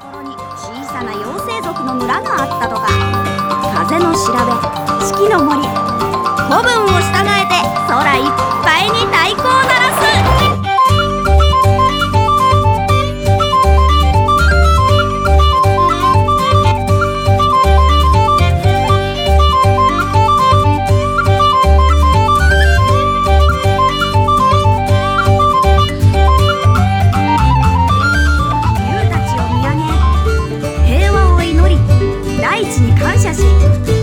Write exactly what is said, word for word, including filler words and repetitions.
ころに小さな妖精族の村があったとか。風の調べ、四季の森、古文を従えて空いっぱいに太鼓を鳴らす。竜たちを見上げ、平和を祈り、大地に感謝し、